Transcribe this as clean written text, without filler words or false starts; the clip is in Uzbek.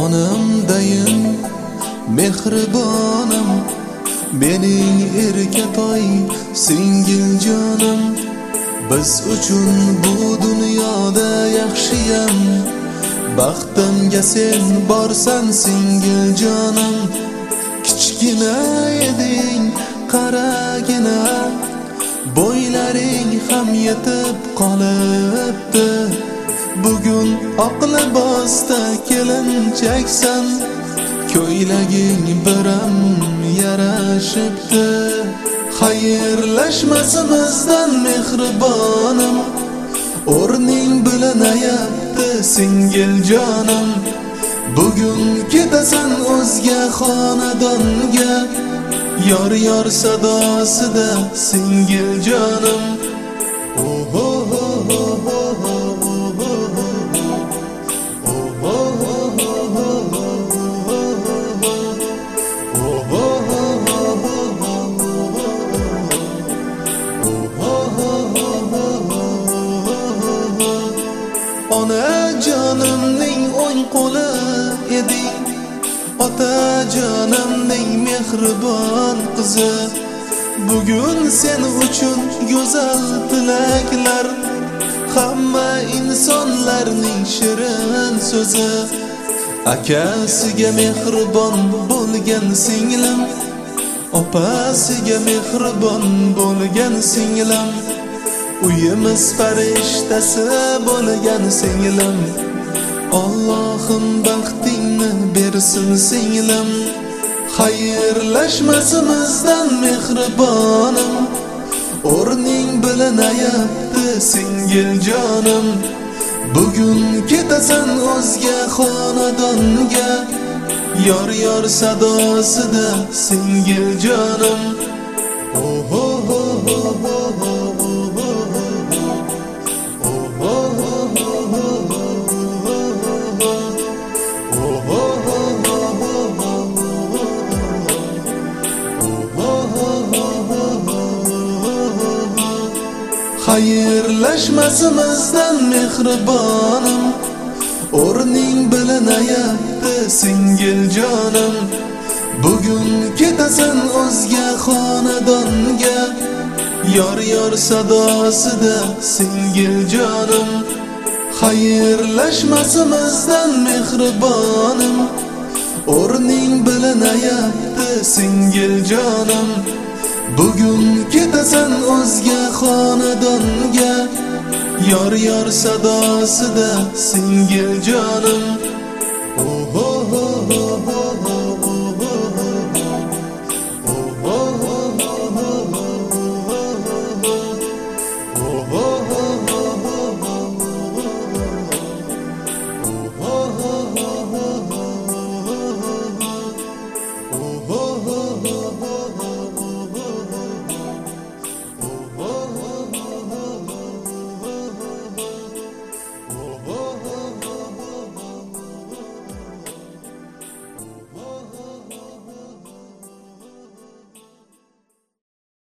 Onamdayım mehribonim, mening erkatoy singil jonim. Biz uchun bu dunyoda yaxshiyam, baxtimga sen borsan singil jonim. Kichkina eding qaragina, bo'ylaring ham yetib qolibdi. Bugun oq libosda kelinchaksan, ko'ylaging biram yarashibdi. Xayrlashmasimizdan mehribonim, o'rning bilinayapti singil jonim. Bugun ketasan o'zga xonadonga, yor yor sadosida singil jonim. Ona jonimning o'ng qo'li eding, ota jonimning mehribon qizi. Bugun sen uchun go'zal tilaklar, hamma insonlarning shirin so'zi. Akasiga mehribon bo'lgan singlim, opasiga mehribon bo'lgan singlim, uyimiz farishtasi bo'lgan singlim. Allohim baxtingni bersin singlim. Xayrlashmasimizdan mehribonim, o'rning bilinayapti singil jonim. Bugun ketasan o'zga xonadonga, yor yor sadosida singil jonim. Xayrlashmasimizdan mehribonim, o'rning bilinayapti singil jonim. Bugun ketasan o'zga xonadonga, yor yor sadosida singil jonim. Xayrlashmasimizdan mehribonim, o'rning bilinayapti singil jonim. Bugun ketasan o'zga xonadonga, yor yor sadosida singil jonim.